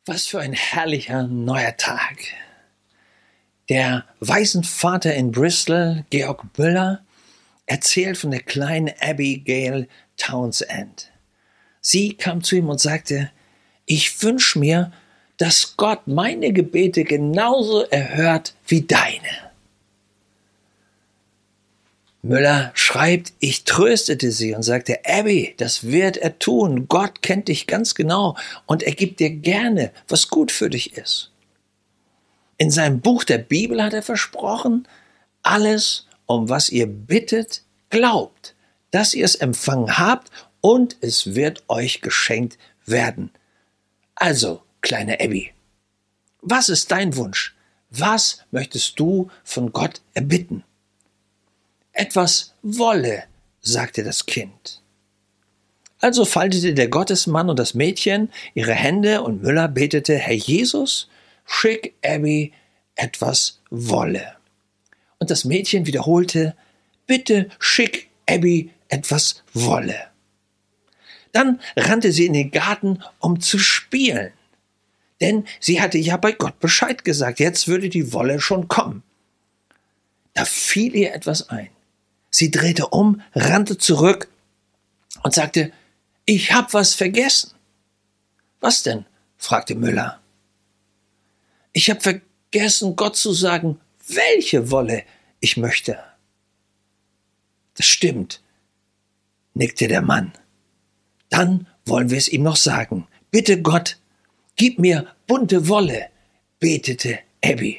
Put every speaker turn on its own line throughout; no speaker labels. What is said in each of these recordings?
Was für ein herrlicher neuer Tag. Der Waisenvater in Bristol, Georg Müller, erzählt von der kleinen Abigail Townsend. Sie kam zu ihm und sagte, ich wünsche mir, dass Gott meine Gebete genauso erhört wie deine. Müller schreibt, ich tröstete sie und sagte, Abby, das wird er tun. Gott kennt dich ganz genau und er gibt dir gerne, was gut für dich ist. In seinem Buch der Bibel hat er versprochen, alles, um was ihr bittet, glaubt, dass ihr es empfangen habt und es wird euch geschenkt werden. Also, kleine Abby, was ist dein Wunsch? Was möchtest du von Gott erbitten? Etwas wolle, sagte das Kind. Also faltete der Gottesmann und das Mädchen ihre Hände und Müller betete, Herr Jesus, schick Abby etwas wolle. Und das Mädchen wiederholte, bitte schick Abby etwas wolle. Dann rannte sie in den Garten, um zu spielen. Denn sie hatte ja bei Gott Bescheid gesagt, jetzt würde die Wolle schon kommen. Da fiel ihr etwas ein. Sie drehte um, rannte zurück und sagte, ich hab was vergessen. Was denn? Fragte Müller. Ich hab vergessen, Gott zu sagen, welche Wolle ich möchte. Das stimmt, nickte der Mann. Dann wollen wir es ihm noch sagen. Bitte Gott, gib mir bunte Wolle, betete Abby.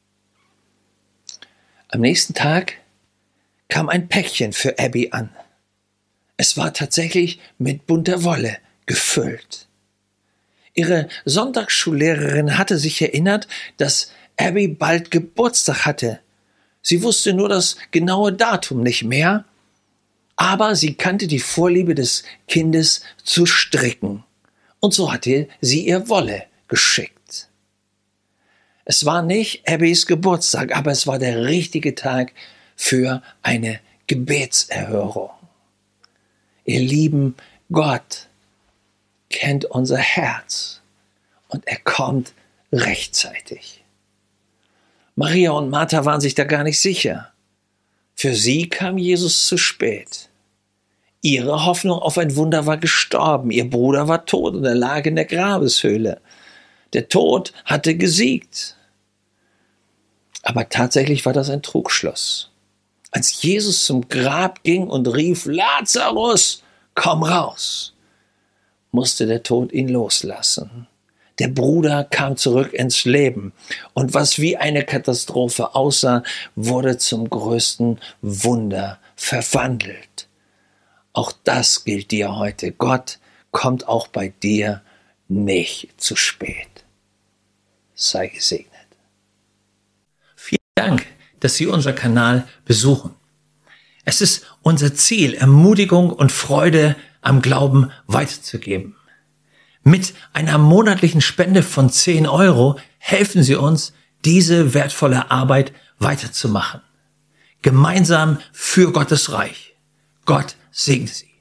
Am nächsten Tag kam ein Päckchen für Abby an. Es war tatsächlich mit bunter Wolle gefüllt. Ihre Sonntagsschullehrerin hatte sich erinnert, dass Abby bald Geburtstag hatte. Sie wusste nur das genaue Datum nicht mehr, aber sie kannte die Vorliebe des Kindes zu stricken. Und so hatte sie ihr Wolle geschickt. Es war nicht Abbys Geburtstag, aber es war der richtige Tag für eine Gebetserhörung. Ihr Lieben, Gott kennt unser Herz und er kommt rechtzeitig. Maria und Martha waren sich da gar nicht sicher. Für sie kam Jesus zu spät. Ihre Hoffnung auf ein Wunder war gestorben. Ihr Bruder war tot und er lag in der Grabeshöhle. Der Tod hatte gesiegt. Aber tatsächlich war das ein Trugschluss. Als Jesus zum Grab ging und rief, Lazarus, komm raus, musste der Tod ihn loslassen. Der Bruder kam zurück ins Leben und was wie eine Katastrophe aussah, wurde zum größten Wunder verwandelt. Auch das gilt dir heute. Gott kommt auch bei dir nicht zu spät. Sei gesegnet. Vielen Dank, dass Sie unseren Kanal besuchen. Es ist unser Ziel, Ermutigung und Freude am Glauben weiterzugeben. Mit einer monatlichen Spende von 10 € helfen Sie uns, diese wertvolle Arbeit weiterzumachen. Gemeinsam für Gottes Reich. Gott segne Sie.